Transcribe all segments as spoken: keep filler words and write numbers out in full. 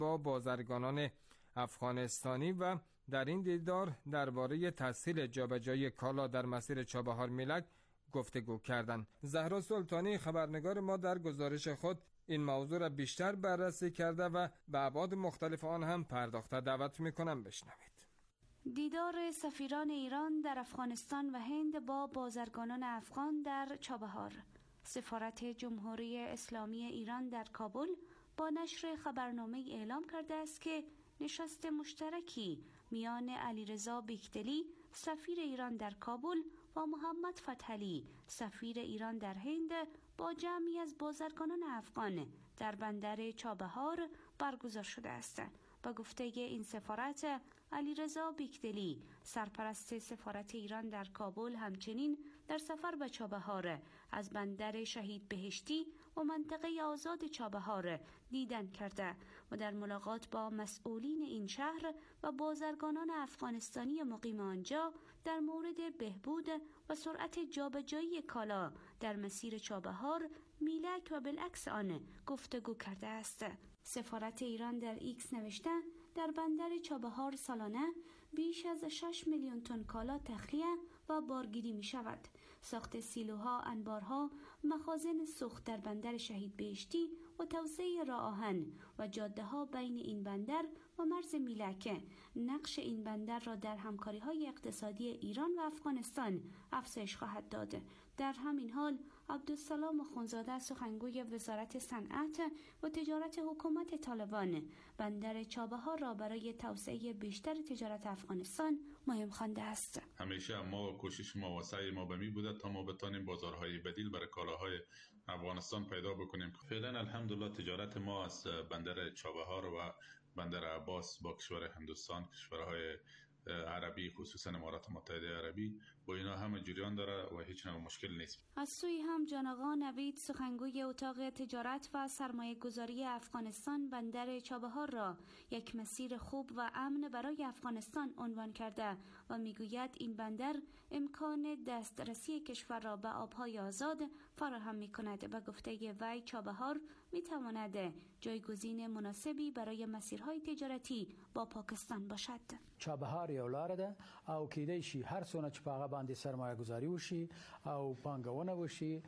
با بازرگانان افغانستانی و در این دیدار درباره تسهیل جابجایی کالا در مسیر چابهار میلک گفتگو کردند. زهرا سلطانی خبرنگار ما در گزارش خود این موضوع را بیشتر بررسی کرده و به ابعاد مختلف آن هم پرداخته. دعوت میکنم بشنوید. دیدار سفیران ایران در افغانستان و هند با بازرگانان افغان در چابهار. سفارت جمهوری اسلامی ایران در کابل با نشر خبرنامه اعلام کرده است که نشست مشترکی میان علیرضا بیکدلی سفیر ایران در کابل و محمد فتحعلی سفیر ایران در هند با جمعی از بازرگانان افغان در بندر چابهار برگزار شده است. با گفته این سفارت، علیرضا بیکدلی سرپرست سفارت ایران در کابل همچنین در سفر به چابهار از بندر شهید بهشتی و منطقه آزاد چابهار دیدن کرده و در ملاقات با مسئولین این شهر و بازرگانان افغانستانی مقیم آنجا در مورد بهبود و سرعت جابجایی کالا در مسیر چابهار میلک و بالعکس آن گفتگو کرده است. سفارت ایران در ایکس نوشته در بندر چابهار سالانه بیش از شش میلیون تن کالا تخلیه و بارگیری می شود. ساخت سیلوها، انبارها، مخازن سوخت در بندر شهید بهشتی و توسعه راه آهن و جاده ها بین این بندر و مرز میلک نقش این بندر را در همکاری های اقتصادی ایران و افغانستان افزایش خواهد داد. در همین حال عبدالسلام خونزاده سخنگوی وزارت صنعت و تجارت حکومت طالبان بندر چابهار را برای توسعه بیشتر تجارت افغانستان مهم خوانده است. همیشه ما کوشش ما و سعی ما به می بوده تا ما بتانیم بازارهای بدیل برای کالاهای افغانستان پیدا بکنیم. فعلا الحمدلله تجارت ما از بندر چابهار و بندر عباس با کشور هندوستان، کشورهای عربی خصوصا امارات متحده عربی با اینا همه جریان داره و هیچ نوع مشکل نیست. از سوی هم جان آقا نوید سخنگوی اتاق تجارت و سرمایه گذاری افغانستان بندر چابهار را یک مسیر خوب و امن برای افغانستان عنوان کرده و میگوید این بندر امکان دسترسی کشور را به آبهای آزاد فراهم میکند. به گفته وی چابهار میتواند جایگزین مناسبی برای مسیرهای تجارتی با پاکستان باشد. چابهار یو لار ده او کېدای شي هر څونه چې په هغه باندې سرمایه گذاري وشي او پانګونه وشي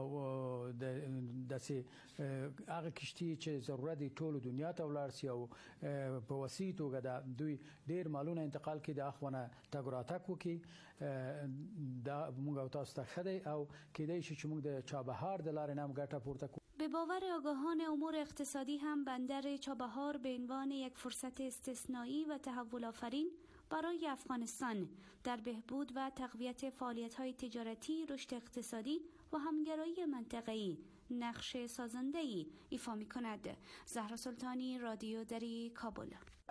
او د داسې هغه کشتي چې ضرورت دی ټولو دنیا ته ولاړ شي او په وسیع توګه د دوی ډیر مالونه انتقال کړي د اخونه تګ راتګ وکړي دا موږ او تاسو ته ښه دی او کېدای شي چې موږ د چابهار د لارې نه هم ګټه پورته کړو. به باور آگاهان امور اقتصادی هم بندر چابهار به عنوان یک فرصت استثنایی و تحول آفرین برای افغانستان در بهبود و تقویت فعالیت‌های تجارتی، رشد اقتصادی و همگرایی منطقه‌ای نقش سازنده‌ای ایفا می‌کند. زهرا سلطانی، رادیو دری، کابل.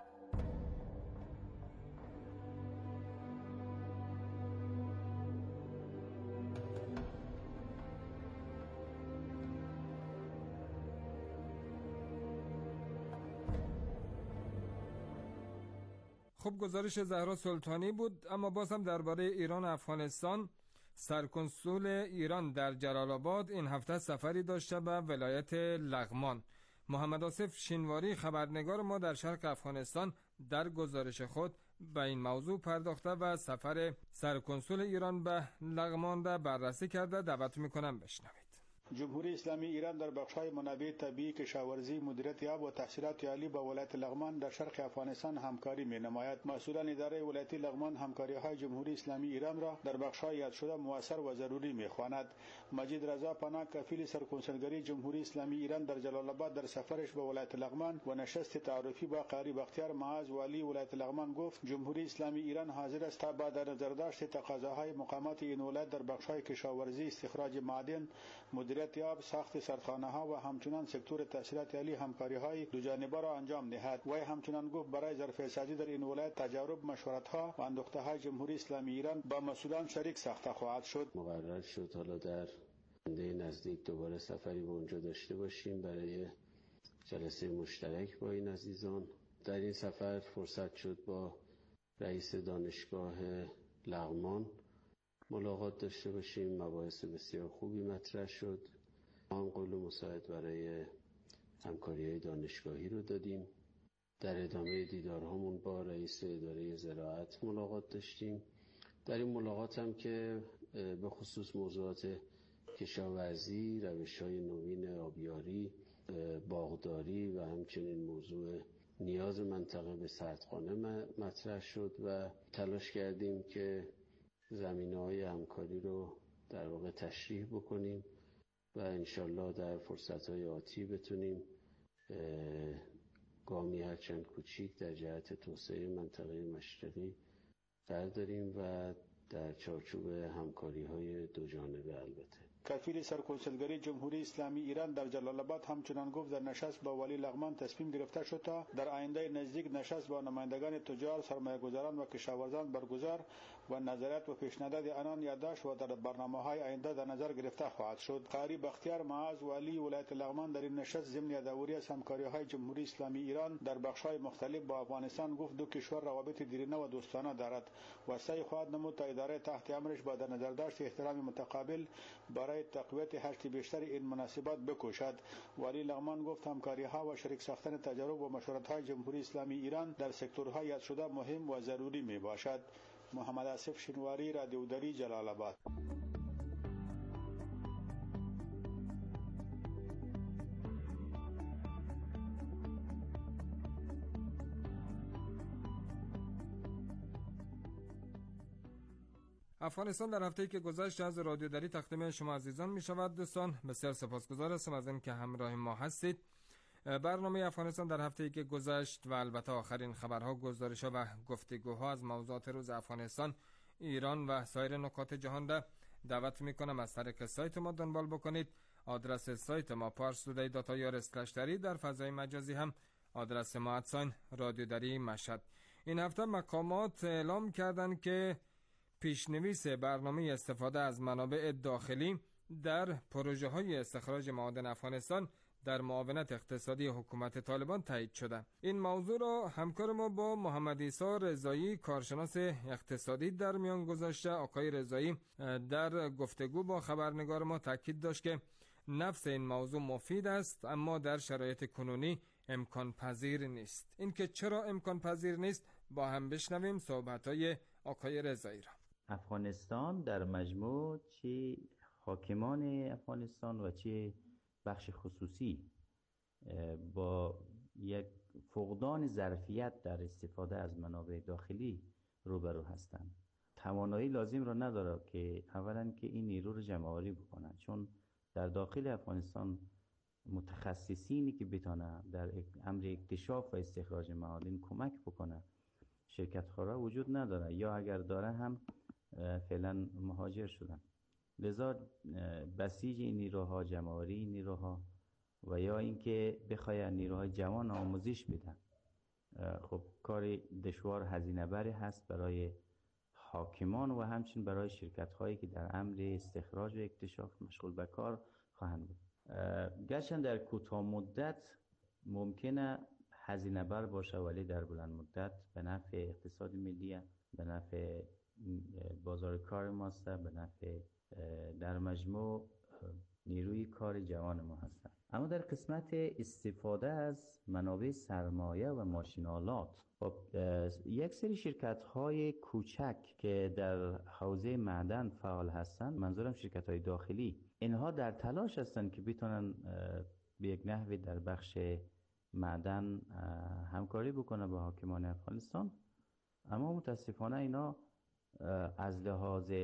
خب گزارش زهرا سلطانی بود. اما باز هم درباره ایران و افغانستان، سرکنسول ایران در جلال آباد این هفته سفری داشته به ولایت لغمان. محمد آصف شینواری خبرنگار ما در شرق افغانستان در گزارش خود به این موضوع پرداخته و سفر سرکنسول ایران به لغمان را بررسی کرده. دعوت میکنم بشنوید. جمهوری اسلامی ایران در بخش‌های منابع طبیعی، کشاورزی، مدیریت آب و تحصیلات عالی با ولایت لغمان در شرق افغانستان همکاری می‌نماید. مسئولان اداره ولایت لغمان همکاری‌های جمهوری اسلامی ایران را در بخش‌های یاد شده مؤثر و ضروری می‌خواند. مجید رضا پناه کفیل سرکنسولگری جمهوری اسلامی ایران در جلال آباد در سفرش به ولایت لغمان و نشست تعارفی با قاری بختیار معاذ والی ولایت لغمان گفت جمهوری اسلامی ایران حاضر است تا با در نظر داشت تقاضاهای مقامات این ولایت در بخش‌های کشاورزی، استخراج معدن، مدیریت آب، ساخت سردخانه‌ها و همچنین سکتور تحصیلات عالی همکاری‌های دو جانبه را انجام دهد. و همچنین گفت برای ظرفیت سازی در این ولایت تجارب، مشورت‌ها و اندوخته‌های جمهوری اسلامی ایران با مسئولان شریک ساخته خواهد شد. مقرر شد حالا در آینده نزدیک دوباره سفری به اونجا داشته باشیم برای جلسه مشترک با این عزیزان. در این سفر فرصت شد با رئیس دانشگاه لغمان ملاقات داشته باشیم. مباحث بسیار خوبی مطرح شد. ما قول مساعد برای همکاری‌های دانشگاهی رو دادیم. در ادامه دیدارهامون با رئیس اداره زراعت ملاقات داشتیم. در این ملاقات هم که به خصوص موضوعات کشاورزی، روش‌های نوین آبیاری، باغداری و همچنین موضوع نیاز منطقه به سردخانه مطرح شد و تلاش کردیم که زمینه‌های همکاری رو در واقع تشریح بکنیم و انشالله در فرصت‌های آتی بتونیم گامی هرچند کوچیک در جهت توسعه منطقه مشرقی برداریم و در چارچوب همکاری‌های دو جانبه البته. کفیل سرکنسولگری جمهوری اسلامی ایران در جلال آباد همچنان گفت در نشست با ولی لغمان تصمیم گرفته شد تا در آینده نزدیک نشست با نمایندگان تجار، سرمایه‌گذاران و کشاورزان برگزار و نظریات و پیشنهادات آنان یادداشت و در برنامه‌های آینده در نظر گرفته خواهد شد. قاری بختیار معاذ ولی ولایت لغمان در این نشست ضمن یادآوری از همکاری‌های جمهوری اسلامی ایران در بخش‌های مختلف با افغانستان گفت دو کشور روابط دیرینه و دوستانه دارد و سعی خواهد نمود تا اداره تحت امرش با در نظر داشت احترام متقابل برای تقویت هشت بیشتر این مناسبات بکوشد. ولی لغمان گفت همکاری‌ها و شریک ساختن تجارب و مشورت‌های جمهوری اسلامی ایران در سکتورهای یاد شده مهم و ضروری میباشد. محمد آصف شنواری، رادیو دری، جلال آباد. افغانستان در هفته‌ای که گذشت از رادیو دری تقدیم شما عزیزان می شود. دوستان بسیار سپاسگزار هستم از اینکه همراه ما هستید. برنامه افغانستان در هفته‌ای که گذشت و البته آخرین خبرها، گزارش‌ها و گفتگوها از موضوعات روز افغانستان، ایران و سایر نکات جهان را دعوت می‌کنم از طریق سایت ما دنبال بکنید. آدرس سایت ما پارس تودی دات آی آر اسلش دری، در فضای مجازی هم آدرس ما ادساین رادیو دری مشهد. این هفته مقامات اعلام کردند که پیشنویس برنامه استفاده از منابع داخلی در پروژه های استخراج معادن افغانستان در معاونت اقتصادی حکومت طالبان تایید شده. این موضوع را همکار ما با محمد عیسی رضایی، کارشناس اقتصادی، در میان گذاشته. آقای رضایی در گفتگو با خبرنگار ما تاکید داشت که نفس این موضوع مفید است اما در شرایط کنونی امکان پذیر نیست. اینکه چرا امکان پذیر نیست با هم بشنویم صحبت‌های آقای رضایی را. افغانستان در مجموع چه حاکمان افغانستان و چه بخش خصوصی با یک فقدان ظرفیت در استفاده از منابع داخلی روبرو هستند. توانایی لازم را نداره که اولا که این نیرو رو جمع‌آوری بکنن، چون در داخل افغانستان متخصصینی که بتونه در امر اکتشاف و استخراج معادن کمک بکنه شرکت خارا وجود نداره، یا اگر داره هم فعلا مهاجر شدن. لذا بسیج این نیروها، جمع‌آوری این نیروها و یا اینکه بخوای نیروهای جوان آموزش بدن، خب کار دشوار هزینه بری هست برای حاکمان و همچنین برای شرکت هایی که در امر استخراج و اکتشاف مشغول به کار خواهند بود. گرچه در کوتاه مدت ممکنه هزینه بر باشه، ولی در بلند مدت به نفع اقتصاد ملی، به نفع بازار کار ماست، به نفع در مجموع نیروی کار جوان ما هستند. اما در قسمت استفاده از منابع سرمایه و ماشین‌آلات، خب یک سری شرکت‌های کوچک که در حوزه معدن فعال هستند، منظورم شرکت‌های داخلی، اینها در تلاش هستند که بتونن به یک نحوی در بخش معدن همکاری بکنه با حاکمان افغانستان، اما متاسفانه اینا از لحاظ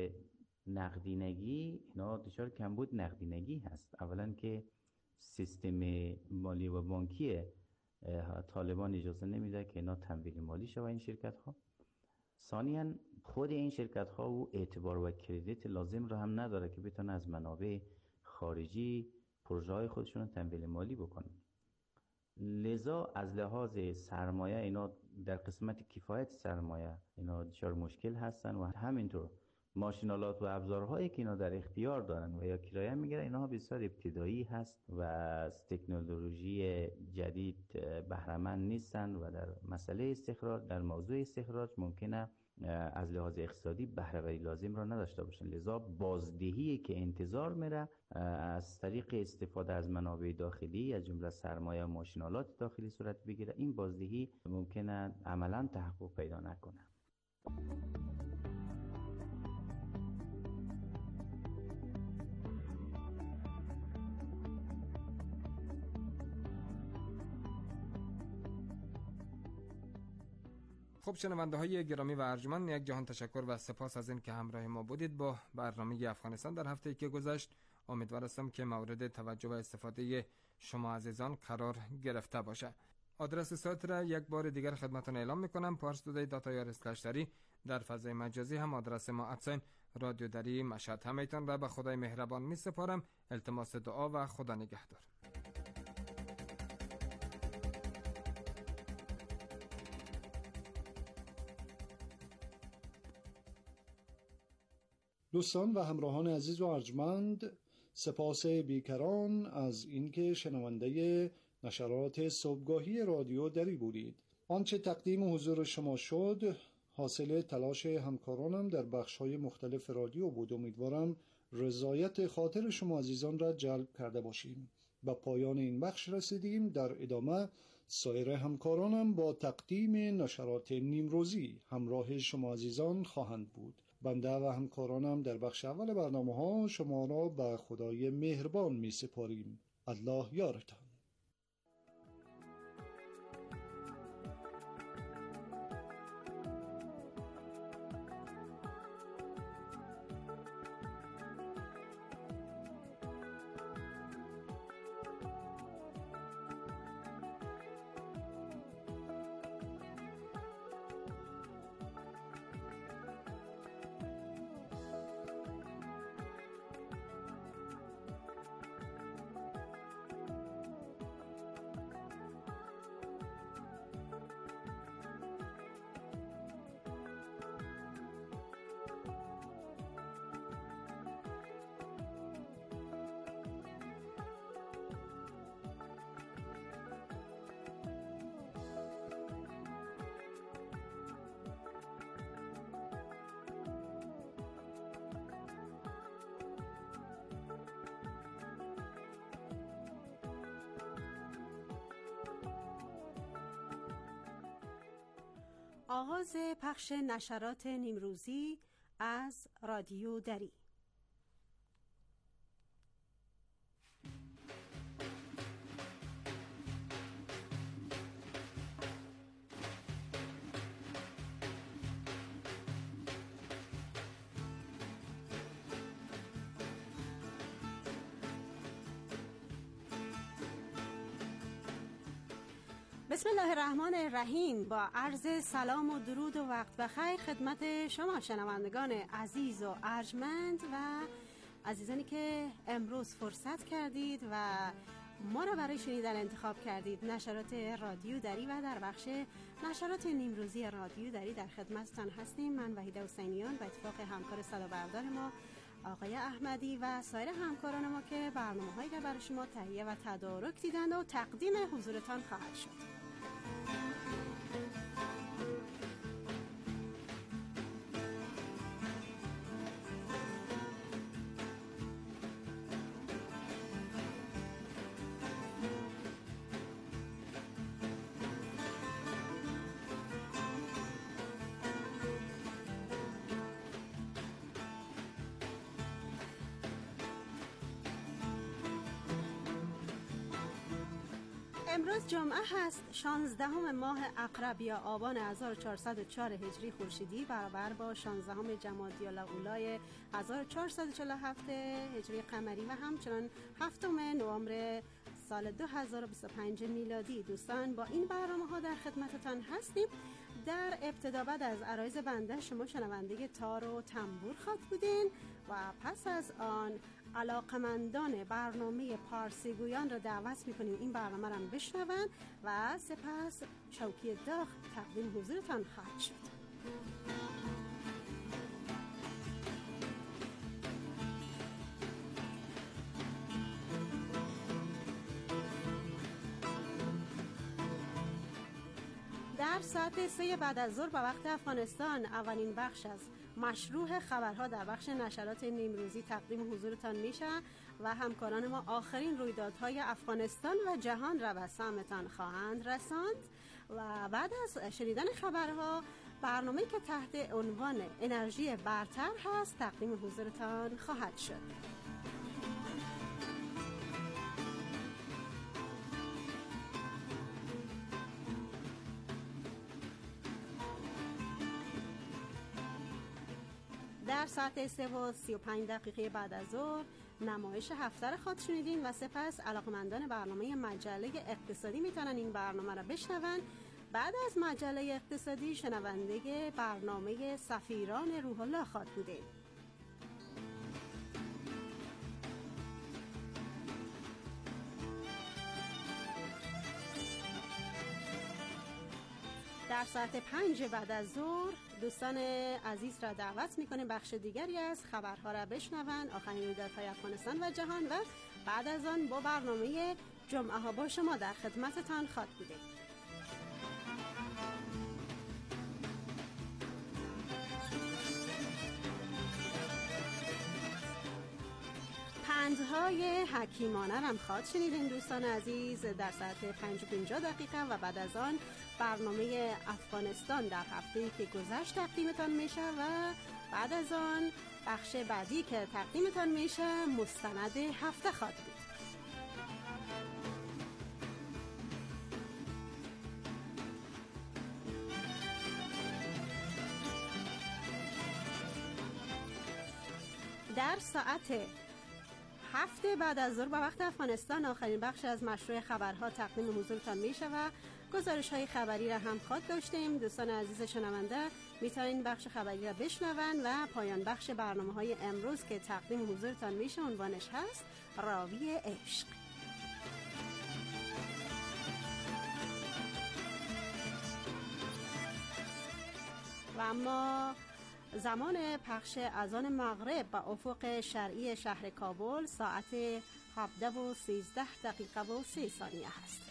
نقدینگی اینا دچار کمبود نقدینگی هست. اولا که سیستم مالی و بانکی طالبان اجازه نمیده که اینا تمویل مالی شوه این شرکت ها. ثانیاً خود این شرکت ها و اعتبار و کردیت لازم رو هم نداره که بتونه از منابع خارجی پروژه های خودشون تمویل مالی بکنن. لذا از لحاظ سرمایه اینا در قسمت کفایت سرمایه اینا دچار مشکل هستن و همینطور ماشینالات و ابزارهایی که اینا در اختیار دارن و یا کرایه میگیرن اینها بسیار ابتدایی هست و از تکنولوژی جدید بهره مند نیستن و در مسئله استخراج، در موضوع استخراج ممکنه از لحاظ اقتصادی بهره‌وری لازم را نداشته باشن. لذا بازدهی که انتظار میره از طریق استفاده از منابع داخلی از جمله سرمایه و ماشینالات داخلی صورت بگیره، این بازدهی ممکنه عملا تحقق پیدا نکنه. خب شنونده های گرامی و ارجمند، یک جهان تشکر و سپاس از این که همراه ما بودید با برنامه افغانستان در هفته که گذشت. امیدوار هستم که مورد توجه و استفاده شما عزیزان قرار گرفته باشه. آدرس سایت را یک بار دیگر خدمتتون اعلام میکنم: پارس تودی دات آی آر اسلش دری. در فضای مجازی هم آدرس ما ادساین رادیو دری مشهد. همه‌تان را به خدای مهربان می سپارم. التماس دعا و خدا نگهدار. دوستان و همراهان عزیز و ارجمند، سپاس بیکران از اینکه شنونده نشرات صبحگاهی رادیو دری بودید. آنچه تقدیم حضور شما شد حاصل تلاش همکارانم در بخش‌های مختلف رادیو بود. امیدوارم رضایت خاطر شما عزیزان را جلب کرده باشیم. به پایان این بخش رسیدیم. در ادامه سایر همکارانم با تقدیم نشرات نیمروزی همراه شما عزیزان خواهند بود. بنده و همکارانم در بخش اول برنامه ها شما را به خدای مهربان می سپاریم. الله یارتان. آغاز پخش نشرات نیمروزی از رادیو دری. بسم الله الرحمن الرحیم. با عرض سلام و درود و وقت بخیر خدمت شما شنوندگان عزیز و ارجمند و عزیزانی که امروز فرصت کردید و ما را برای شنیدن انتخاب کردید. نشرات رادیو دری و در بخش نشرات نیمروزی رادیو دری در خدمتتان هستیم. من وحیده حسینیان به اتفاق همکار صدابردار ما آقای احمدی و سایر همکاران ما که برنامه‌هایی را برای شما تهیه و تدارک دیدند و تقدیم حضورتان خواهد شد. امروز جمعه هست، شانزدهم ماه عقرب یا آبان هزار و چهارصد و چهار هجری خورشیدی برابر با شانزدهم جمادی الاولی هزار و چهارصد و چهل و هفت هجری قمری و همچنان هفتم نوامبر سال دو هزار و بیست و پنج میلادی. دوستان با این برنامه ها در خدمتتان هستیم. در ابتدا بعد از عرایض بنده شما شنونده تار و تنبور خواد بودین و پس از آن علاقمندان برنامه پارسی گویان را دعوت میکنیم این برنامه را بشنون و سپس شوکی داغ تقدیم حضورتان خواهد شد. در ساعت سه بعد از ظهر به وقت افغانستان اولین بخش از مشروع خبرها در بخش نشرات نیمروزی تقدیم حضورتان میشه و همکاران ما آخرین رویدادهای افغانستان و جهان را به سمعتان خواهند رساند و بعد از شنیدن خبرها برنامه‌ای که تحت عنوان انرژی برتر هست تقدیم حضورتان خواهد شد. در ساعت سه و سی و پنج دقیقه بعد از ظهر نمایش هفته را خواهد شنیدین و سپس علاقمندان برنامه مجله اقتصادی میتونن این برنامه را بشنون. بعد از مجله اقتصادی شنونده برنامه سفیران روح الله خواهد بودیم. در ساعت پنج بعد از ظهر دوستان عزیز را دعوت میکنیم بخش دیگری از خبرها را بشنوند، آخرین رویدادهای افغانستان و جهان، و بعد از آن با برنامه جمعه ها با شما در خدمتتان خواهد بودیم. پندهای حکیمانه هم خواهد شنیدین دوستان عزیز در ساعت پنج و پنجاه دقیقه و بعد از آن برنامه افغانستان در هفته‌ای که گذشت تقدیمتان میشه و بعد از آن بخش بعدی که تقدیمتان میشه مستند هفته خواهد بود. در ساعت هفته بعد از ظهر به وقت افغانستان آخرین بخش از مشروع خبرها تقدیم حضورتان میشه و گزارش های خبری را هم خواهد داشتیم. دوستان عزیز شنونده میتونین بخش خبری را بشنون و پایان بخش برنامه های امروز که تقدیم حضورتان میشه عنوانش هست راوی عشق. و اما زمان پخش اذان مغرب با افق شرعی شهر کابل ساعت هفده و سیزده دقیقه و سه ثانیه هست.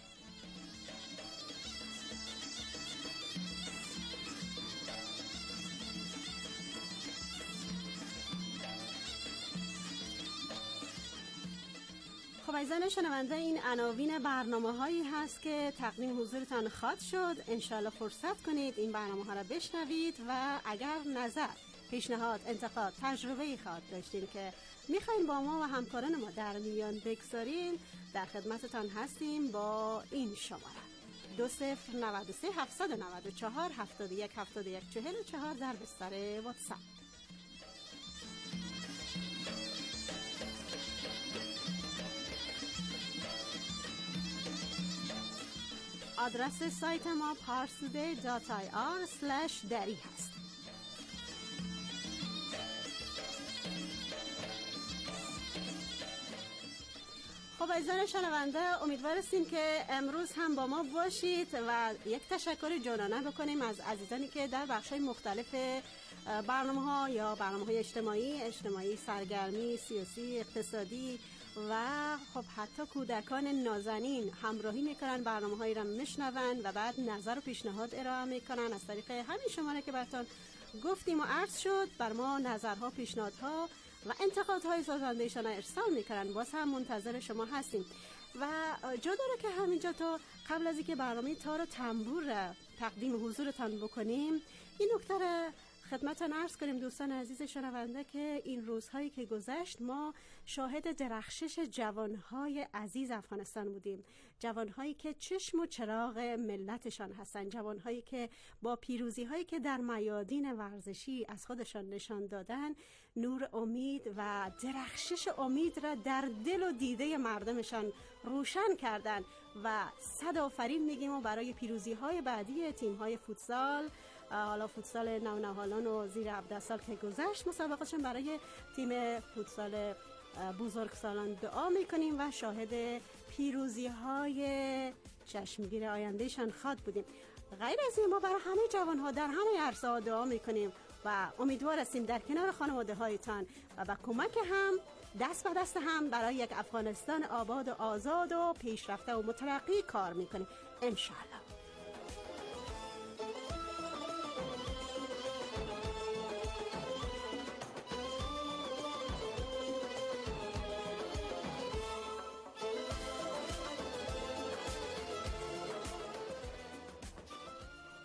خب عزیزان شنونده این عناوین برنامه هایی هست که تقدیم حضورتان خواهد شد. انشالله فرصت کنید این برنامه ها را بشنوید و اگر نظر، پیشنهاد، انتقاد، تجربه خواهد داشتین که میخواین با ما و همکاران ما در میان بگذارین در خدمتتان هستیم با این شماره دو صفر نود و سه هفتصد و نود و چهار هفتاد و یک هفتاد و یک چهل و چهار در بستر واتساپ. آدرس سایت ما پارسده دات آی آر سلش دری هست. خب عزیزان شنونده امیدوار هستیم که امروز هم با ما باشید و یک تشکر جانانه بکنیم از عزیزانی که در بخش‌های مختلف برنامه ها یا برنامه های اجتماعی اجتماعی سرگرمی سیاسی اقتصادی و خب حتی کودکان نازنین همراهی میکنن، برنامه هایی را میشنون و بعد نظر و پیشنهاد ارائه میکنن از طریق همین شماره که براتون گفتیم و عرض شد. بر ما نظرها، پیشنهادها و انتقادهای سازندهشان ارسال میکنن. باز هم منتظر شما هستیم و جا داره که همینجا تا قبل از اینکه برنامه تار و تنبور را تقدیم حضورتان بکنیم این نکته را خدمتتان عرض کنیم دوستان عزیز شنونده که این روزهایی که گذشت ما شاهد درخشش جوانهای عزیز افغانستان بودیم، جوانهایی که چشم و چراغ ملتشان هستند، جوانهایی که با پیروزی‌هایی که در میادین ورزشی از خودشان نشان دادن نور امید و درخشش امید را در دل و دیده مردمشان روشن کردند و صد آفرین میگیم و برای پیروزی‌های بعدی تیم‌های فوتسال، حالا فوتسال نونهالان و زیر هفده سال که گذشت مسابقهشون برای تیم فوتسال بزرگسالان دعا میکنیم و شاهد پیروزی های چشمگیر آیندهشان خواهد بودیم. غیر از این ما برای همه جوان ها در همه عرصه ها دعا میکنیم و امیدوار هستیم در کنار خانواده هایتان و با کمک هم دست به دست هم برای یک افغانستان آباد و آزاد و پیشرفته و مترقی کار میکنیم انشاءالله.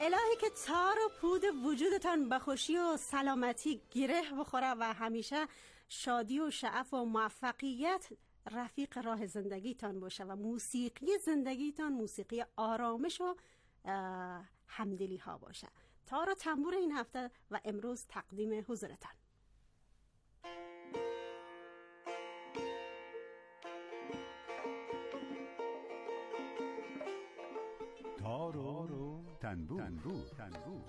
الهی که تار و پود وجودتان به خوشی و سلامتی گره بخوره و همیشه شادی و شعف و موفقیت رفیق راه زندگیتان باشه و موسیقی زندگیتان موسیقی آرامش و همدلی ها باشه. تار و تنبور این هفته و امروز تقدیم حضورتان. تار و تنبور, تنبور. تنبور.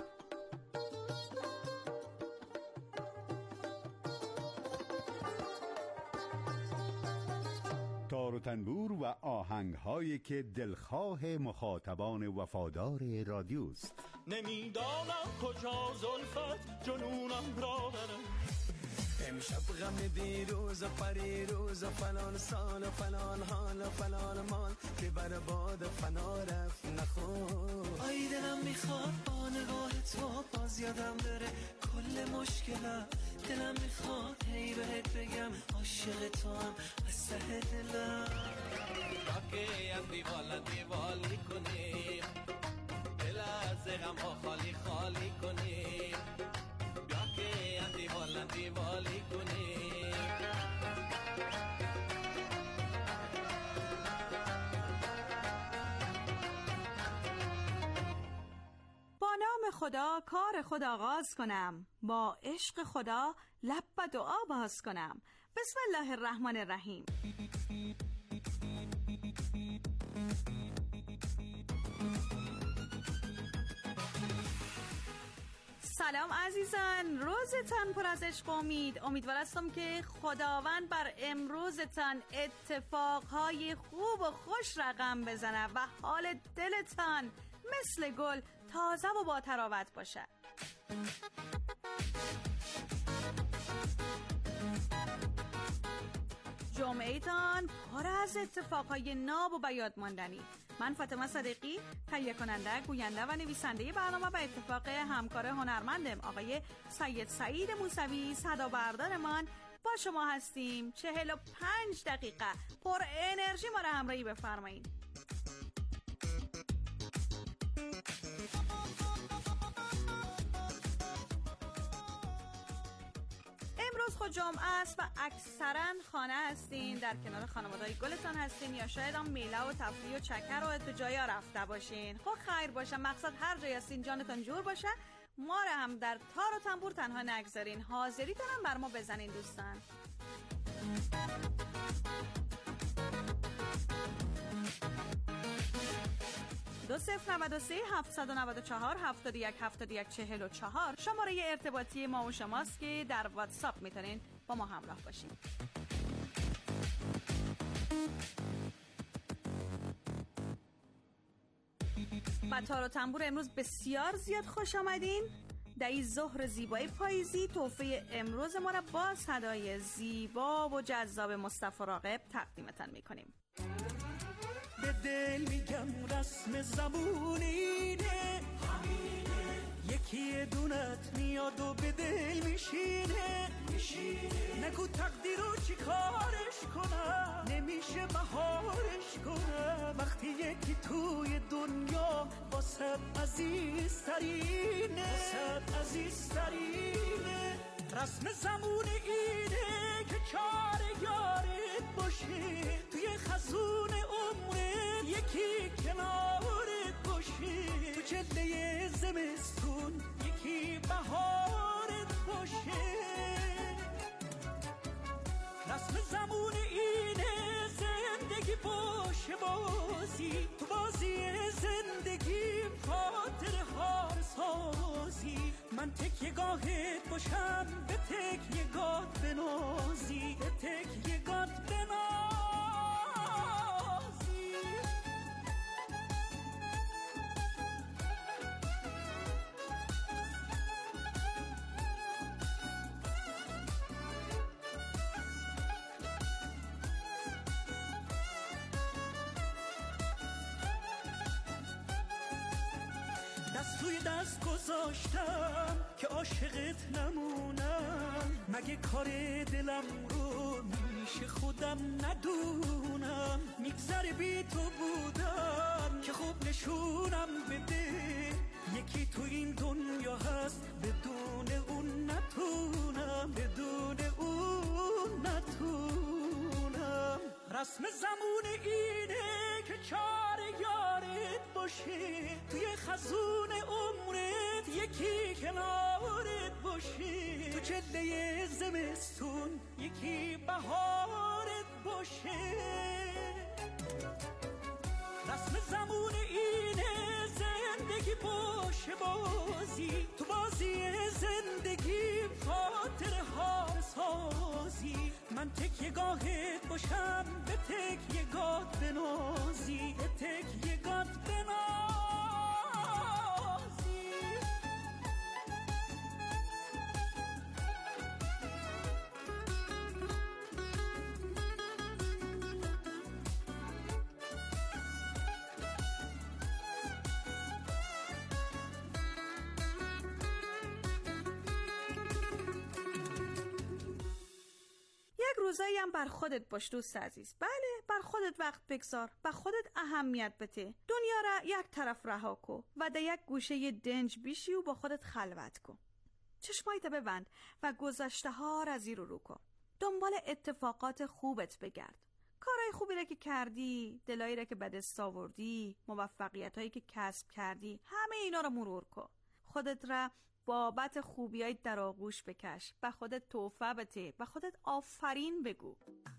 تار و تنبور و آهنگ هایی که دلخواه مخاطبان وفادار رادیوست. نمیدانم کجا زلفت جنونم را برم، امشب غم دیروز و پریروز و فلان سال و فلان حال و فلان مال که بر باد فنا رفت نخون. آی دلم میخواد با نگاه تو باز یادم بره کل مشکلم، دلم میخواد هی بهت بگم عاشق تو هم از ته دلم. باقی هم دیوالا دیوالی کنیم، دل از غم ها خالی خالی کنیم، باقی هم دیوالا دیوالی کنیم. با نام خدا کار خود آغاز کنم، با عشق خدا لب و دعا باز کنم. بسم الله الرحمن الرحیم. سلام عزیزان، روزتان پر از عشق و امید. امیدوار هستم که خداوند بر امروزتان اتفاقهای خوب و خوش رقم بزنه و حال دلتان مثل گل تازه و با تراوت باشه. جمعه‌تان پر از اتفاقهای ناب و بیاد ماندنی. من فاطمه صدیقی، تهیه کننده، گوینده و نویسنده برنامه و اتفاق همکار هنرمندم آقای سید سعید موسوی صدا بردارمان با شما هستیم. چهل و پنج دقیقه پر انرژی ما را همراهی بفرمایید. امروز خود جمعه است و اکثرا خانه هستین، در کنار خانواده‌های گلتان هستین یا شاید هم میله و تفریح و چکر رو به جایا رفته باشین. خب خیر باشه، مقصد هر جایی هستین جانتان جور باشه. ما رو هم در تار و تنبور تنها نگذارین، حاضریتون هم بر ما بزنین دوستان. دو صفر نود و سه هفتصد و نود و چهار هفتاد و یک هفتاد و یک چهل و چهار شماره ارتباطی ما و شماست که در واتساپ میتونین با ما همراه باشین. با تار و تنبور امروز بسیار زیاد خوش آمدین. در این ظهر زیبای پاییزی تحفه امروز ما را با صدای زیبا و جذاب مصطفی راغب تقدیمتان میکنیم. به دل میگم رسم زبونینه، یکی دونت میاد و به دل میشینه. نگو تقدیرو چی کارش کنم، نمیشه بهارش کنم. وقتی یکی توی دنیا واسه عزیزترینه، واسه عزیزترینه. رسم زمون اینه که کار یارت باشه، توی خزون عمرت یکی کنارت باشه، تو چله زمستون یکی بهارت باشه. رسم زمون اینه زندگی باشه بازی، تو بازی زندگی خاطر هار سازی. من تکیه گاهت باشم، به تکیه گات بنازی، به تکیه گات بنازی. دست توی دست گذاشتم که عاشقت نمونم، مگه کار دلم رو میشه خودم ندونم. میگذره بی تو بودم که خوب نشونم بده، یکی تو این دنیا هست بدون اون نتونم، بدون اون نتونم. رسم زمون اینه که چار یارت باشه، توی خزون عمرت یکی کنارت باشه، تو چله زمستون یکی بهارت باشه. رسم زمون اینه زندگی باشه بازی، تو بازی زندگی خاطر ها سازی. من تکیه گاهت باشم، به تکیه گات بنازی، به تکیه گات بنازی. روزایی هم بر خودت باش دوست عزیز. بله، بر خودت وقت بگذار، بر خودت اهمیت بده. دنیا را یک طرف رها کو و در یک گوشه دنج بیشی و با خودت خلوت کن. چشمایت ببند و گذشته ها را زیر و رو کن. دنبال اتفاقات خوبت بگرد. کارهای خوبی را که کردی، دلایی را که به دست آوردی، موفقیت هایی که کسب کردی، همه اینا را مرور کن. خودت را بابت خوبیای در آغوش بکش، به خودت توفه بده، به خودت آفرین بگو.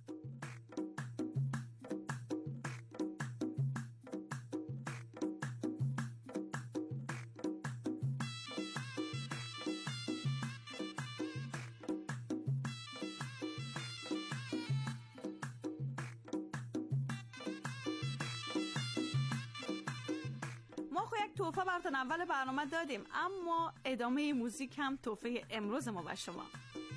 توفه براتون اول برنامه دادیم، اما ادامه موزیک هم توفه امروز ما و شما.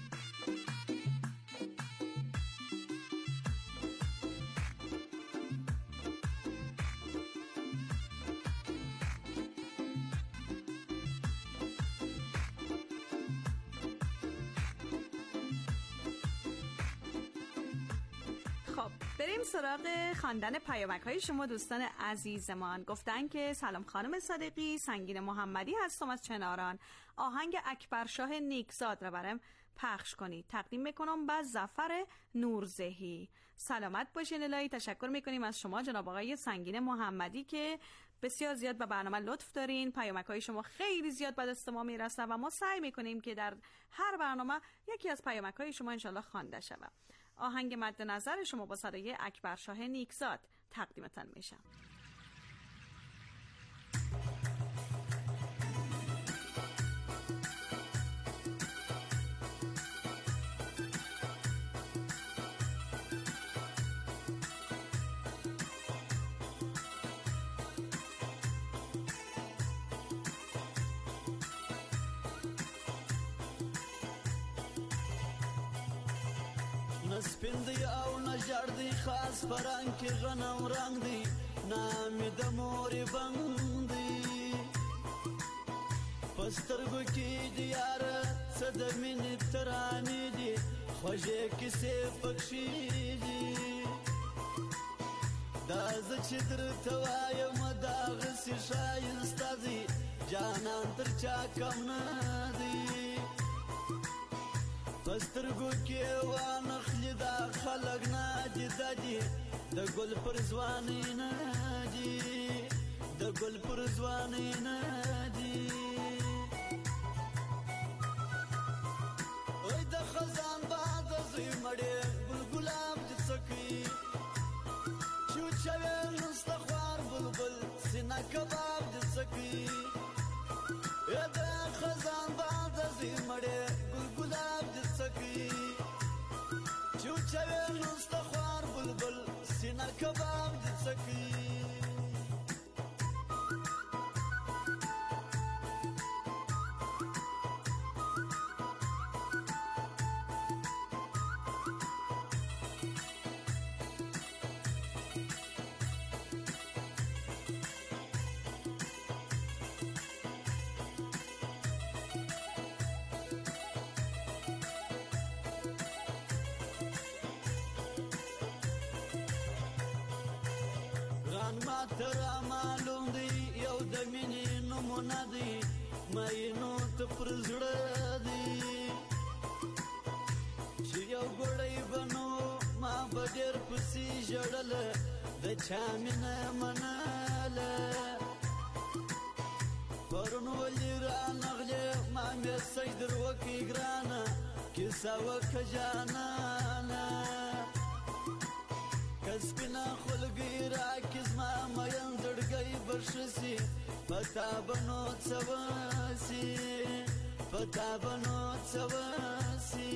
بریم سراغ خواندن پیامک های شما دوستان عزیزمان. گفتن که سلام خانم صادقی، سنگین محمدی هستم از چناران. آهنگ اکبرشاه نیکزاد را برام پخش کنید. تقدیم میکنم به ظفر نورزهی. سلامت باشین الهی. تشکر میکنیم از شما جناب آقای سنگین محمدی که بسیار زیاد به برنامه لطف دارین. پیامک های شما خیلی زیاد به دست ما میرسه و ما سعی میکنیم که در هر برنامه یکی از پیامک های شما انشالله خوانده شود. آهنگ مد نظر شما با صدای اکبرشاه نیکزاد تقدیمتان میشم. سپین دی او نجار دی خاص پران کی غنم رنگ دی نامی د موری بنگ دی پسترگو کی دیار صد منی ترانی دی خوشی کسی پکشی دی داز چی در توایم داغسی شایستا دی جانان تر چا کم ندی پسترگو کی وان خلی دا خلق نادی دادی دا گل پرزوانی نادی دا گل پرزوانی نادی اوی دا خزان بعد ازوی مڑی گل گلاب دی سکی چو چوی نستخوار بلبل سینا کباب دی سکی ای دا خزان بعد ازوی مڑی گل گلاب دی سکی چو چوی نستخوار بلبل سینا کباب دی سکی ما ترى معلوم دی یو د مینې نوم ندی مینو ته پر زړه دی چې یو ګړی بنو ما بډیر پسې ژړل د چا مینه مناله پرون ولې را نغلې ما مې سجدر وکي ګرانه کیسه وکه جانانه کسبنا خلګي راکز ما مېن زړګي برشسي پتا بنو څواسي پتا بنو څواسي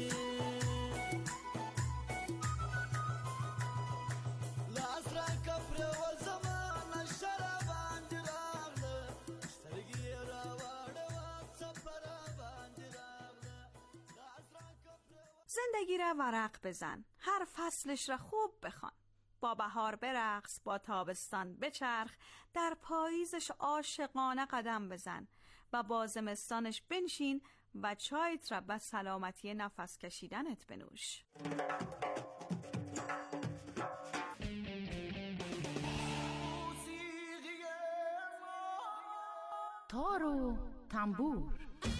لاس را کپر و زمانه شرابان دراغله سترګي را واړه سفر باندې راغله لاس را کپر زندگی را ورق بزن، هر فصلش را خوب بخوان. با بهار برقص، با تابستان بچرخ، در پاییزش عاشقانه قدم بزن و با زمستانش بنشین و چایت را به سلامتی نفس کشیدنت بنوش. تار و تنبور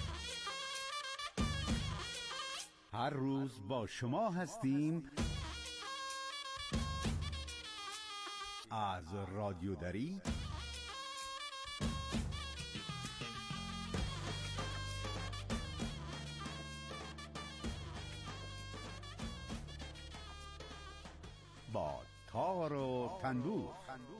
هر روز با شما هستیم از رادیو دری با تار و تنبور.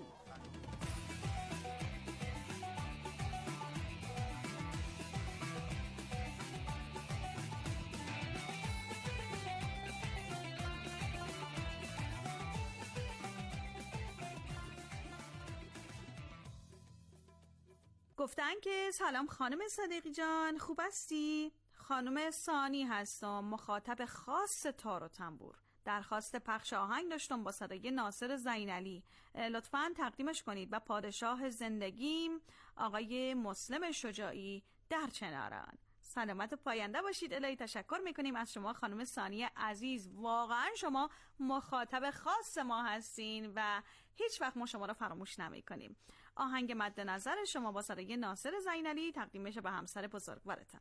گفتن که سلام خانم صدیقی جان، خوب هستی؟ خانم ثانی هستم، مخاطب خاص تار و تنبور. درخواست پخش آهنگ داشتم با صدای ناصر زینعلی، لطفاً تقدیمش کنید و پادشاه زندگیم آقای مسلم شجاعی در چناران. سلامت پاینده باشید. الهی تشکر میکنیم از شما خانم ثانی عزیز، واقعا شما مخاطب خاص ما هستین و هیچ وقت ما شما را فراموش نمیکنیم. آهنگ مد نظر شما با صدای ناصر زینعلی تقدیم میشه به همسر بزرگوارتان.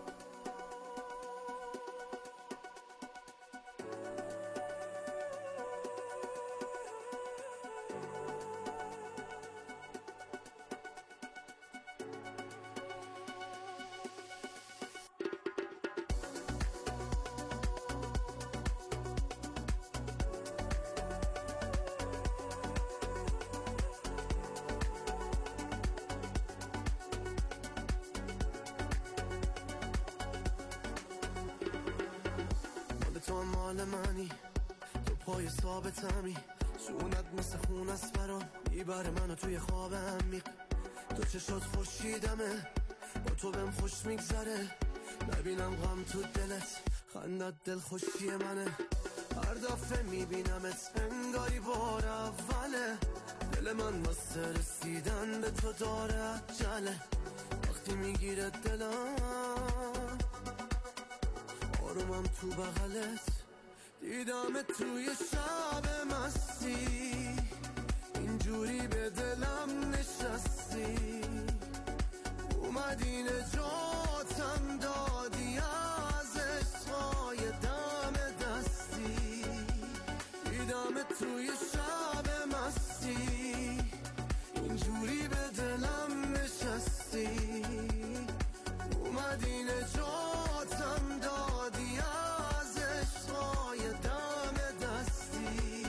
تو مال منی، تو پای ثابتمی، شونت مثل خون است برام میبره منو توی خواب عمیق. تو چشات خورشیدمه، با تو بهم خوش میگذره، نبینم غم تو دلت، خندت دل خوشی منه. هر دفعه میبینمت انگاری بار اوله، دل من واسه رسیدن به تو داره عجله. وقتی میگیره دلم آرومم تو بغلت، دیدم توی شب مستی، اینجوری به دلم نشستی، اومدی نجاتم دادی از عشقای دم دستی. دیدم توی شب مستی، اینجوری به دلم نشستی، اومدی نجاتم دادی از عشقای دم دستی.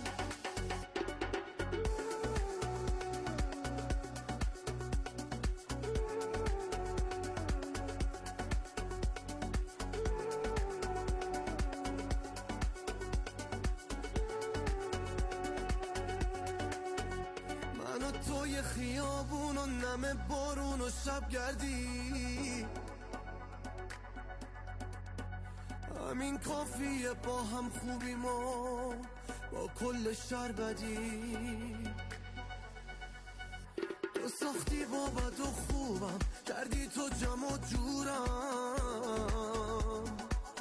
من و توی خیابون و نم بارون و شب گردی، همین کافیه با هم خوبی ما با کل شر بدی. تو ساختی با بد و خوبم، کردی تو جمع و جورم،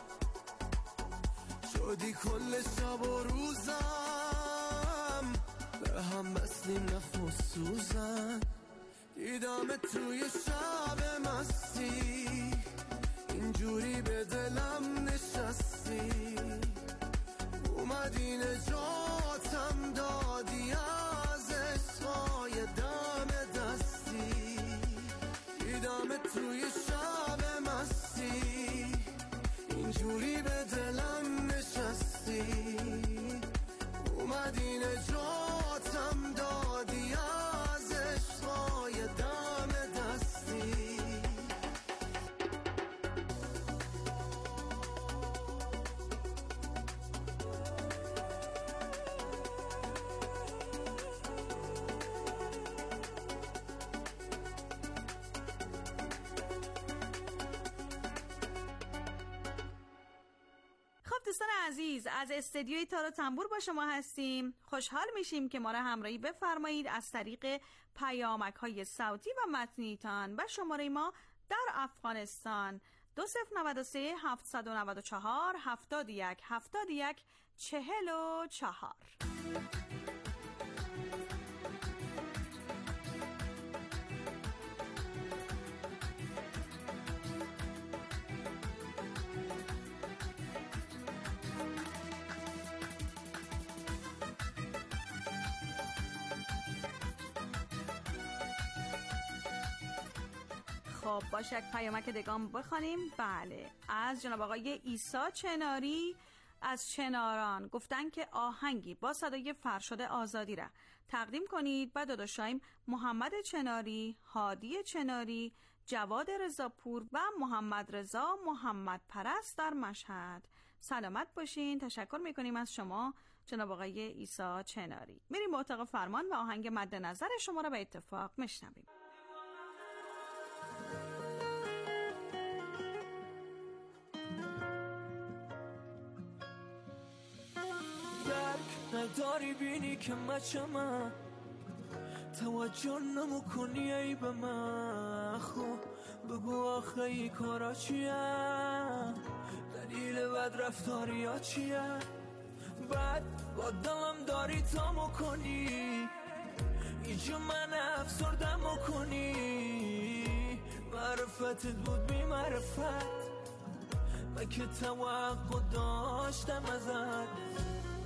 شدی کل شب و روزم، به هم بسلیم نه خصوصا. دیدم توی شب مستی اینجوری به دلم نشستی اومدی نجاتم دادی از عشقای دم دستی دیدم توی شب مستی اینجوری به دلم نشستی اومدی نجاتم دادی از عشقای دم دستی دوستان عزیز، از استدیوی تار و تنبور با شما هستیم. خوشحال میشیم که ما را همراهی بفرمایید از طریق پیامک های صوتی و متنیتان و شماره ما در افغانستان دو صفر نود و سه هفتصد و نود و چهار هفتاد و یک هفتاد و یک چهل و چهار. خب باشه یک پیامک دگام بخوانیم. بله، از جناب آقای عیسی چناری از چناران گفتن که آهنگی با صدای فرشاد آزادی را تقدیم کنید. و داداشایم محمد چناری، هادی چناری، جواد رضاپور و محمد رضا محمد پرست در مشهد. سلامت باشین. تشکر میکنیم از شما جناب آقای عیسی چناری. میریم به اتاق فرمان و آهنگ مد نظر شما را به اتفاق میشنویم. نداری بینی که مچمه توجه نمو کنی ای به من خب بگو آخه ای کارا چیه دلیل بد رفتاری ها چیه بعد با دلم داری تامو کنی اینجا من افسردمو کنی معرفتت بود بی معرفت من که توقع داشتم ازت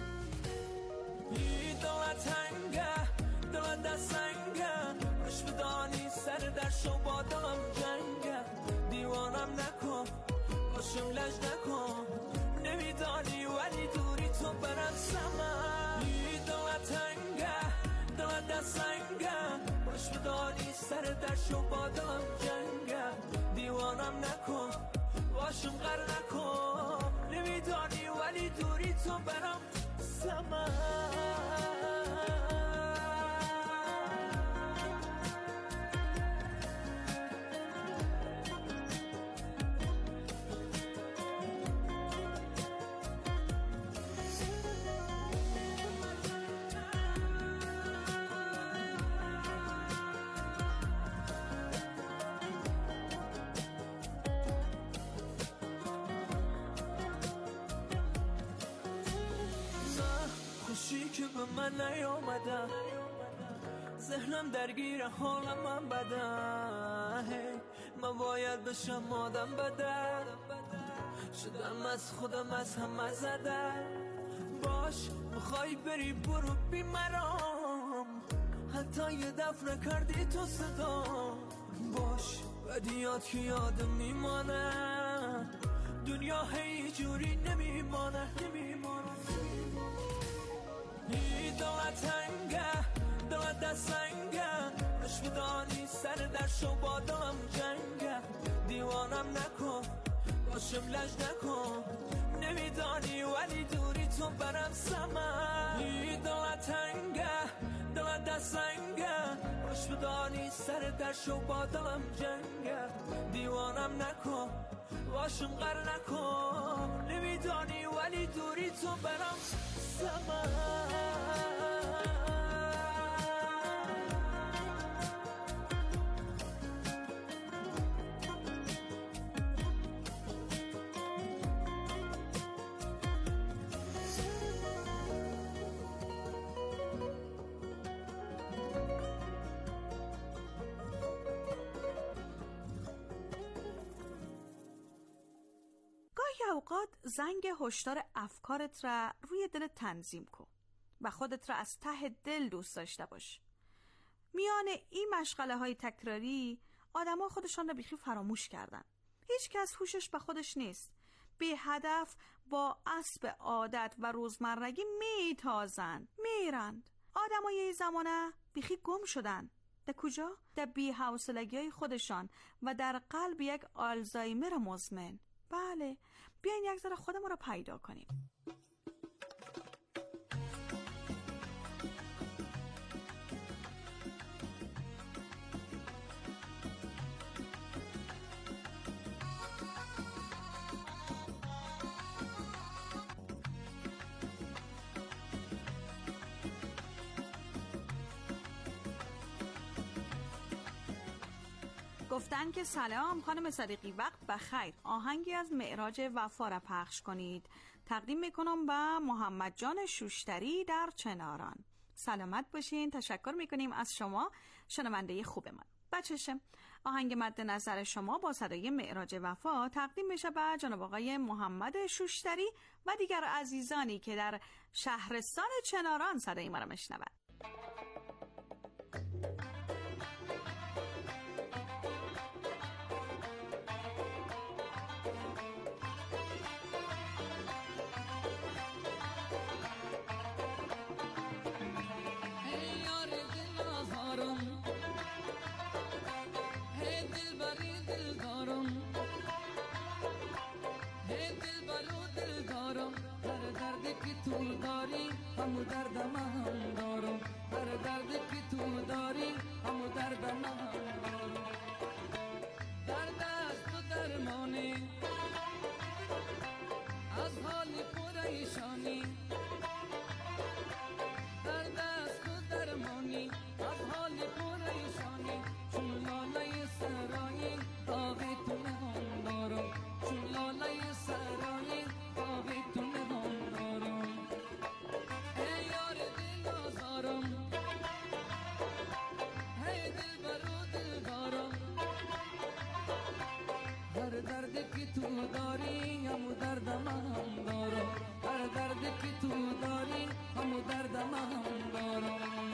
ای دلت هنگه دلت دستنگه روش بدانی سر در شو با دلم جنگه دیوانم نکن باشم لج نکن نمیدانی ولی دوری تو برم سمن ای دلت هنگه دلت دستنگه روش بدانی سر در شو با دلم جنگه دیوانم نکن باشم غر نکن نمیدانی ولی دوری تو برم سمن خوشی که به من نیامدم ذهنم درگیر حالم من بده من باید بشم آدم بده شدم از خودم از همه زده باش میخوای بری برو بی مرام حتی یه دفعه کردی تو صدا باش بدیات که یادم میمانه دنیا هی جوری نمیمانه نمیمانه ای دلت هنگه دلت دستنگه روش بدانی سر در شو با دلم جنگه دیوانم نکن باشم لج نکن نمیدانی ولی دوری تو برم سمن ای دلت هنگه دلت دستنگه روش بدانی سر در شو با دلم جنگه دیوانم نکن باشم غر نکن نمیدانی ولی دوری تو برم سمن اوقات زنگ هشدار افکارت را روی دلت تنظیم کن و خودت را از ته دل دوست داشته باش. میان این مشغله های تکراری آدم ها خودشان را بیخی فراموش کردن. هیچ کس هوشش به خودش نیست. بی هدف با اسب عادت و روزمرگی میتازند، میرند. آدم های این زمانه بیخی گم شدن. در کجا؟ در بی حوصلگی های خودشان و در قلب یک آلزایمر مزمن. بله، بیاین یک ذره خودمون را پیدا کنیم. گفتن که سلام خانم صدیقی، وقت بخیر. آهنگی از معراج وفا را پخش کنید. تقدیم میکنم به محمد جان شوشتری در چناران. سلامت باشین. تشکر میکنیم از شما شنونده خوب من. بچه‌شم آهنگ مد نظر شما با صدای معراج وفا تقدیم میشه به جناب آقای محمد شوشتری و دیگر عزیزانی که در شهرستان چناران صدای ما را میشنوند. همو درد من دارم، هر درد که تو داری همو درد من دارم. درد از تو درمانی، از حال پریشانی. درد از تو درمانی، از حال پریشانی. چون لاله سرایی داغی تو نهان دارم، چون لاله سرایی داغی تو نهان دارم. هر درد که تو داری همو درد من دارم، هر درد که تو داری همو درد من دارم.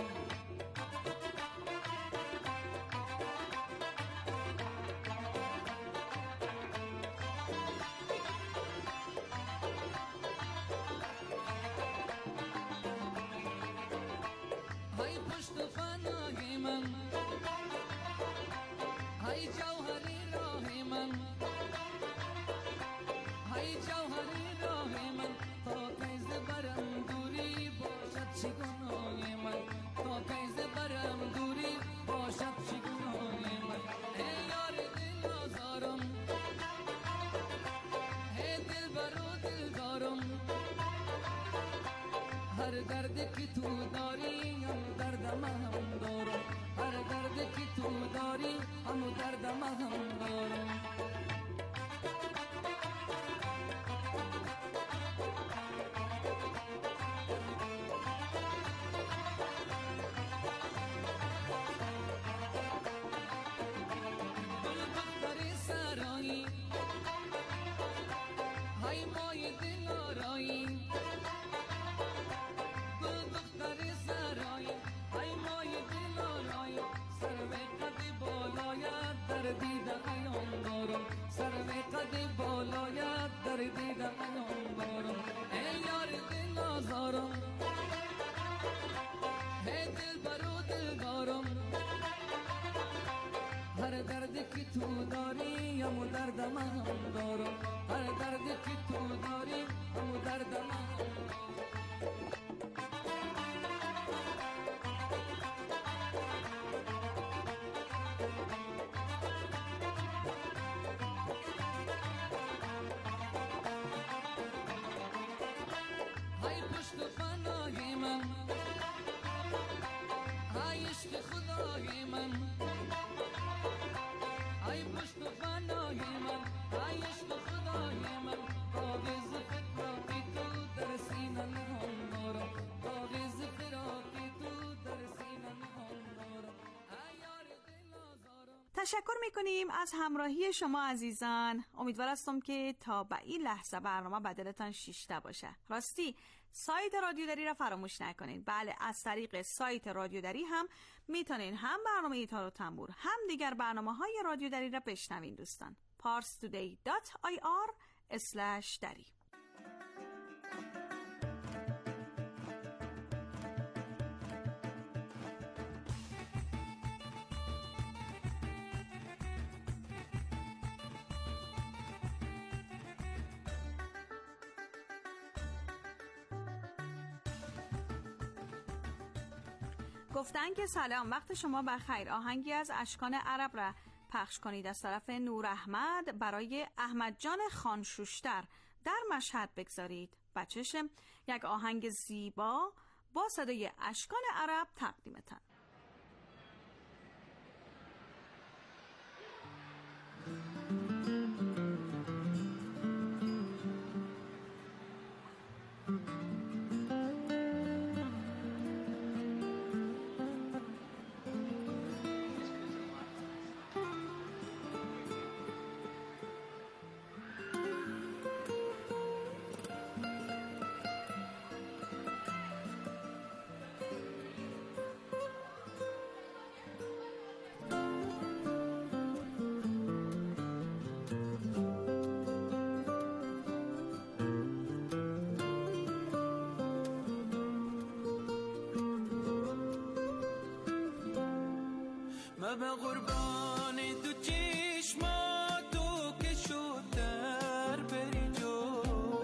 های پشت فنای من، های جوهری راه من، های جوهری راه من. تا کیز برم دوری باشد چی گناه من، تا کیز برم دوری باشد چی گناه من. ای یار دل آزارم، ای دل برو دل دارم. هر درد که تو داری هم درد من دارم، هر درد که تو داری هم درد من دارم. بلبختر سرایی، های مای دل آرایی. سر قد بالایت در دیدن ایام دارم. ای یار دل آزارم، ای دل برو دل دارم. هر درد که تو داری همو درد من دارم، هر درد که تو داری همو درد من دارم. تشکر میکنیم از همراهی شما عزیزان. امیدوار هستم که تا به این لحظه برنامه بدلتان شیشته باشه. راستی سایت رادیو دری را فراموش نکنین. بله، از طریق سایت رادیو دری هم میتونین هم برنامه تار و تنبور هم دیگر برنامه های رادیو دری را بشنوین دوستان. پارس تودی دات آی آر اسلش دری. گفتن که سلام، وقت شما بخیر. آهنگی از اشکان عرب را پخش کنید از طرف نور احمد برای احمد جان خانشوشتر در مشهد بگذارید. بچه‌شم یک آهنگ زیبا با صدای اشکان عرب تقدیمتان. به قربان تو چشمات تو که شد در بری جو،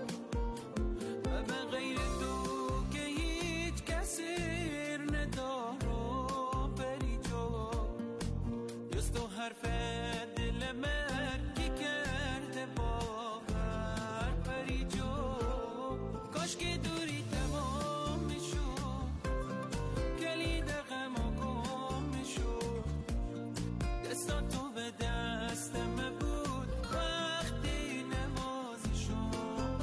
و به غیر تو که هیچ کسی ندارو بری جو. جز تو حرف دل مرگی کرده باور بری جو. کاش که دوری تمام میشد، کلید غم و گم میشد. دستا تو به دستم بود وقتی نمازشو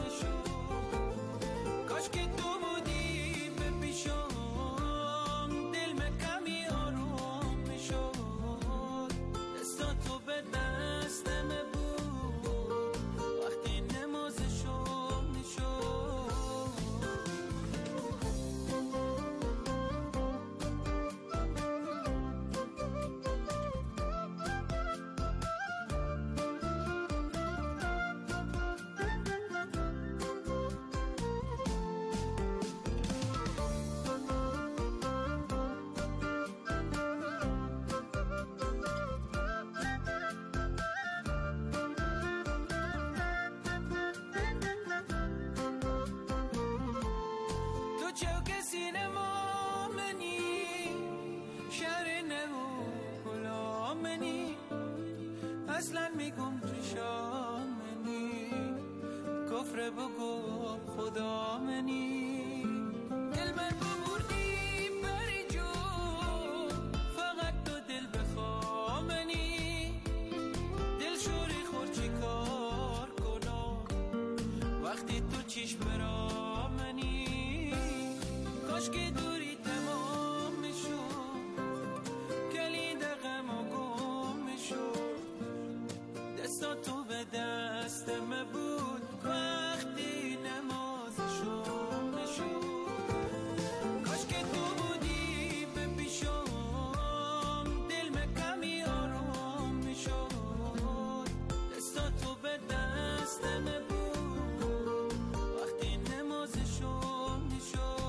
نشد. کاش که تو بودی به پیشم، دل من کمی آروم میشد. دستا تو به دستم بود وقتی نمازشو نشد. تو چوک سینما منی، شهر نو کلا منی، اصلا میگم تو منی، کفر بگو خدا منی. دل من ببردی بری جو، فقط تو دل بخوا منی. دل شوری خور چی کار کنم وقتی تو چشم برا منی. کاش که دوری تمام میشد، کلید غم و گم میشد. دستا تو به دستم بود وقتی نمازشو نشد. کاش که تو بودی به پیشم، دل من کمی آروم میشد. دستا تو به دستم بود وقتی نمازشو نشد.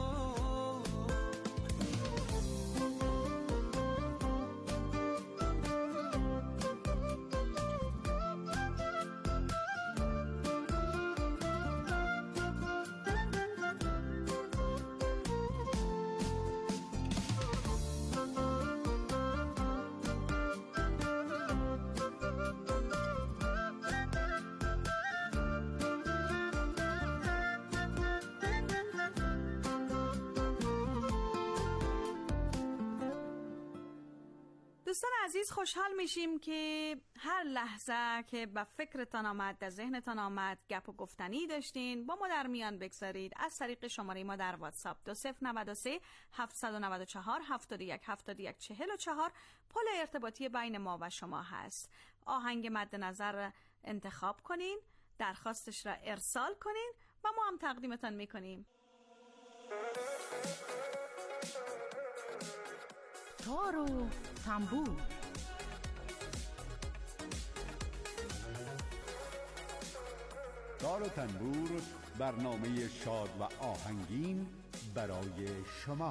دوستان عزیز، خوشحال میشیم که هر لحظه که به فکرتان آمد، در ذهنتان آمد، گپ و گفتنی داشتین با ما در میان بگذارید. از طریق شماره ما در واتساپ دو صفر نود و سه هفت نه چهار هفتاد و یک هفتاد و یک چهل و چهار پل ارتباطی بین ما و شما هست. آهنگ مد نظر انتخاب کنین، درخواستش را ارسال کنین و ما هم تقدیمتان میکنیم. تار و تنبور. تار و تنبور، برنامه شاد و آهنگین برای شما.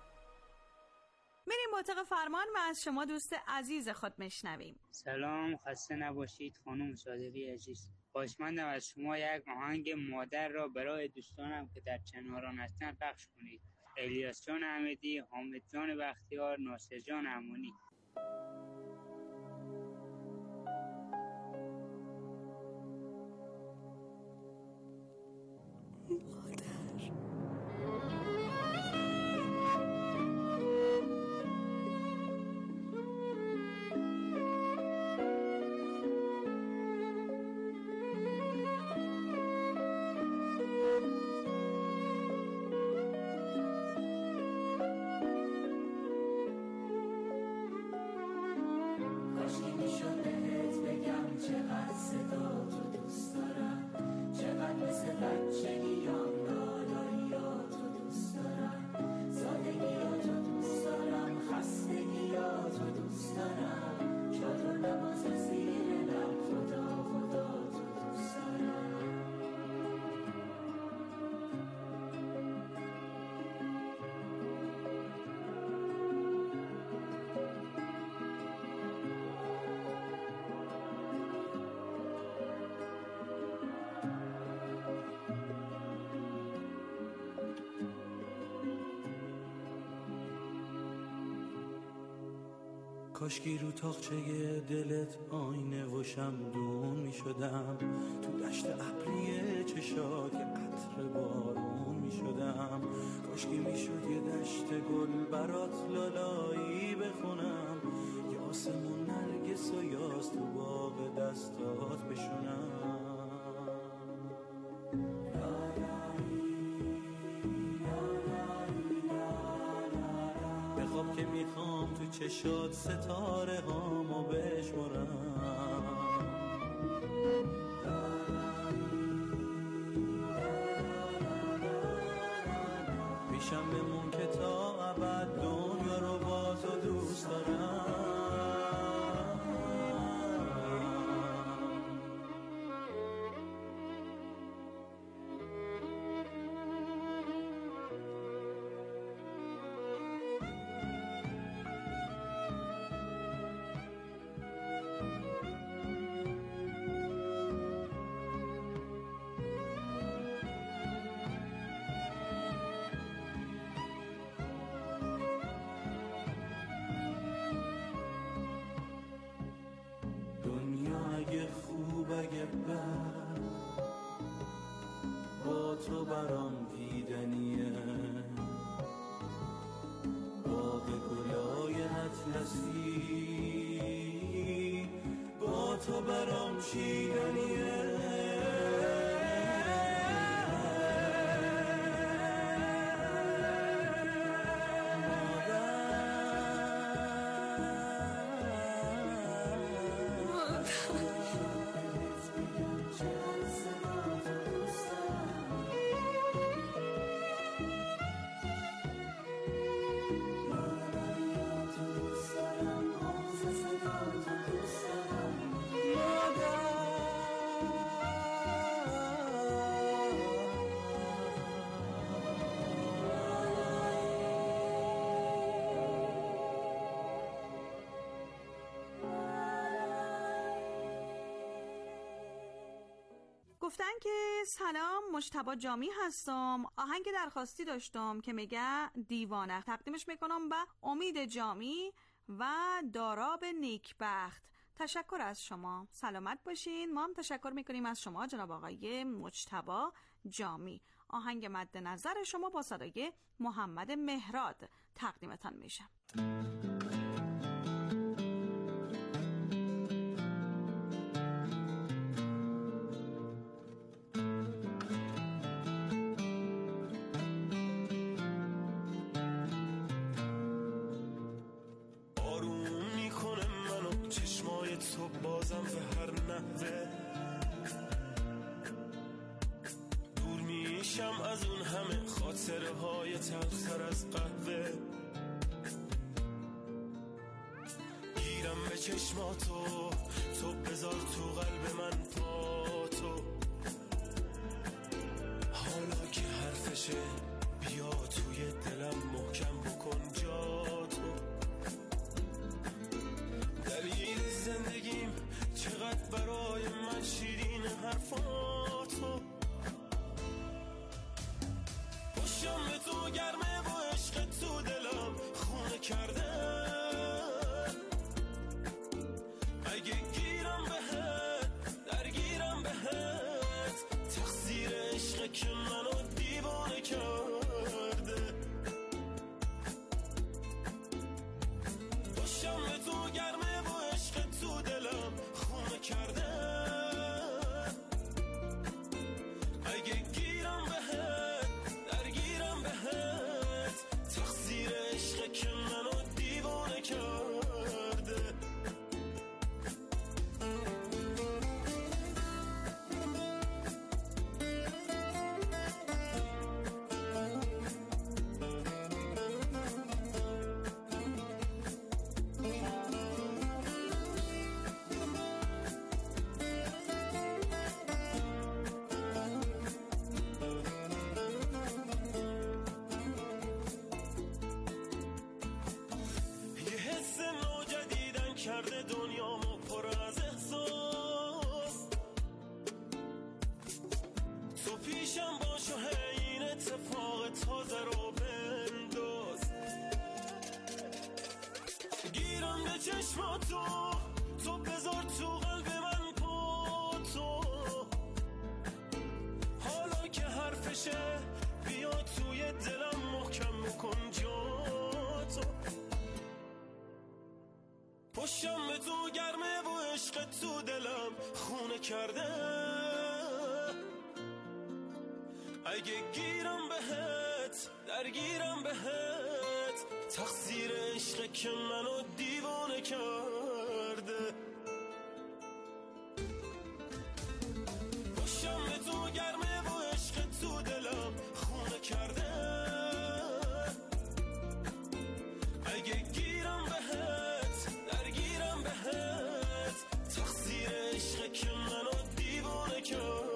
میریم اتاق فرمان و از شما دوست عزیز خود میشنویم. سلام، خسته نباشید خانم صادقی عزیز. خواهشمندم از شما یک آهنگ مادر را برای دوستانم که در چناران هستند پخش کنید. الیاس جان احمدی، حامد جان بختیار، ناصر جان امانی. کاشکی رو تاقچه دلت آینه و شمدون می شدم، تو دشت ابری چشات یه قطره بارون می شدم. کاشکی می شد یه دشت گل برات لالایی بخونم، یه آسمون نرگس و یاس تو باغ دستات بشونم. بخواب که میخوام تو چشات ستاره هامو بشمارم. پیشم بمون که تا ابد دنیا رو با تو دوست دارم. اگه خوب اگه بد با تو برام دیدنیه. باغ گلای اطلسی با تو برام چیدنیه. گفتن که سلام، مجتبی جامی هستم، آهنگ درخواستی داشتم که میگه دیوانه، تقدیمش میکنم به امید جامی و داراب نیکبخت. تشکر از شما، سلامت باشین. ما هم تشکر میکنیم از شما جناب آقای مجتبی جامی. آهنگ مد نظر شما با صدای محمد مهراد تقدیمتان میشه. میشم از اون همه خاطره های تلختر از قهوه. گیرم به چشماتو، تو بذار تو قلب من پا تو. حالا که حرفشه بیا توی دلم محکم بکن جا تو. دلیل زندگیم چقدر برای من شیرین حرفاتو. پشم به تو گرمه و عشق تو دلم خونه کرده. اگه گیرم بهت درگیرم بهت، تقصیر عشق که منو دیوانه کرده. پشم به تو گرمه و عشق تو دلم خونه کرده. اگه گیرم بهت درگیرم بهت، تقصیر عشق که منو دیوانه کرده. کرده دنیامو پر از احساس. تو پیشم باش و هی این اتفاق تازه رو بنداز. گیرم به چشماتو، تو بذار تو قلب من پا تو. حالا که حرفشه بیا توی دلم محکم بکن جا تو. پشم به تو گرمه و عشق تو دلم خونه کرده. اگه گیرم بهت درگیرم بهت، تقصیر عشق که منو دیوانه کرده. پشم به تو گرمه و عشق تو دلم خونه کرده. اگه گیرم بهت درگیرم بهت، تقصیر عشق که منو دیوانه کرده.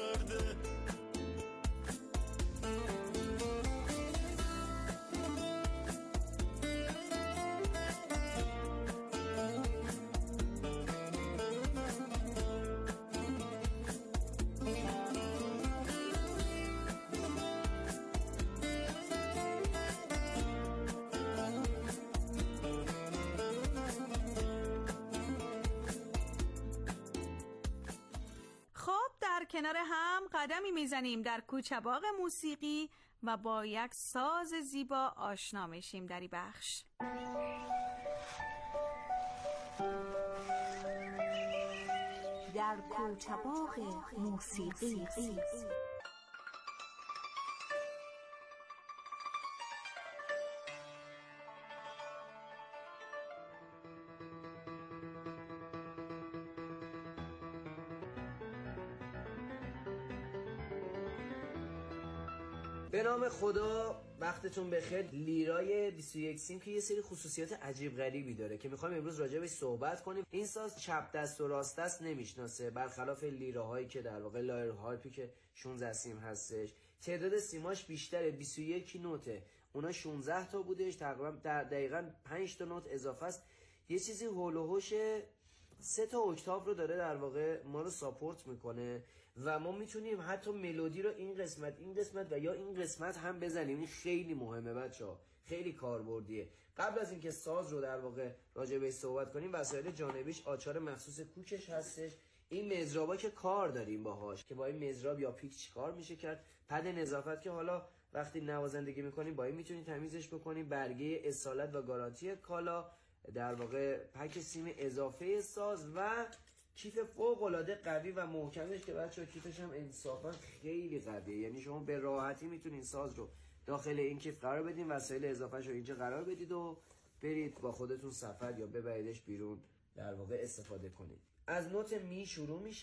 کنار هم قدمی میزنیم در کوچه باغ موسیقی و با یک ساز زیبا آشنا میشیم در این بخش. در کوچه باغ موسیقی به نام خدا، وقتتون بخیر. لیرای بیست و یک سیم که یه سری خصوصیات عجیب غریبی داره که میخوایم امروز راجع بهش صحبت کنیم. این ساز چپ دست و راست دست نمیشناسه، برخلاف لیراهایی که در واقع لایر هارپی که شانزده سیم هستش. تعداد سیماش بیشتره، بیست و یک نوته، اونا شانزده تا بودش، تقریبا در دقیقاً پنج تا نوت اضافه است. یه چیزی هول و هوش سه تا اکتاو رو داره در واقع ما رو ساپورت میکنه و ما میتونیم حتی ملودی رو این قسمت این قسمت و یا این قسمت هم بزنیم. این خیلی مهمه بچه‌ها، خیلی کاربردیه. قبل از اینکه ساز رو در واقع راجع بهش صحبت کنیم، وسایل جانبیش آچار مخصوص کوکش هستش. این مزرابا که کار داریم باهاش که با این مزراب یا پیک چیکار میشه کرد. پد نظافت که حالا وقتی نوازندگی میکنیم با این میتونید تمیزش بکنیم. برگه اصالت و گارانتی کالا، در واقع پک سیم اضافه ساز و کیف فوق العاده قوی و محکمش که بچه‌ها کیفش هم انصافا خیلی قویه. یعنی شما به راحتی میتونید ساز رو داخل این کیف قرار بدین، وسایل اضافه‌ش رو اینجا قرار بدید و برید با خودتون سفر یا ببریدش بیرون در واقع استفاده کنید. از نوت می شروع میشه.